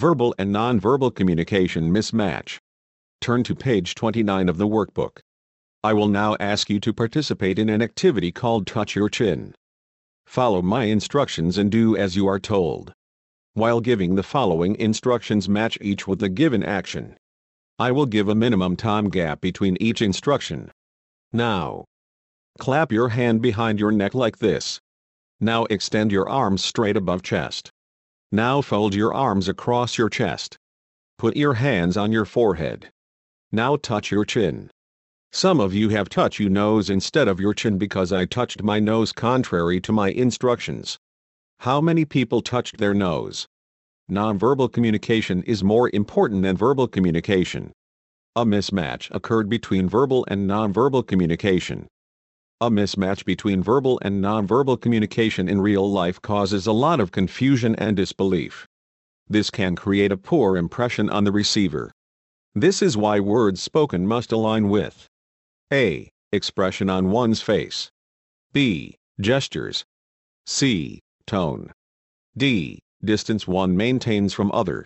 Verbal and nonverbal communication mismatch. Turn to page 29 of the workbook. I will now ask you to participate in an activity called Touch Your Chin. Follow my instructions and do as you are told. While giving the following instructions, match each with the given action. I will give a minimum time gap between each instruction. Now, clap your hand behind your neck like this. Now extend your arms straight above chest. Now fold your arms across your chest. Put your hands on your forehead. Now touch your chin. Some of you have touched your nose instead of your chin because I touched my nose contrary to my instructions. How many people touched their nose? Nonverbal communication is more important than verbal communication. A mismatch occurred between verbal and nonverbal communication. A mismatch between verbal and nonverbal communication in real life causes a lot of confusion and disbelief. This can create a poor impression on the receiver. This is why words spoken must align with A. Expression on one's face. B. Gestures. C. Tone. D. Distance one maintains from other.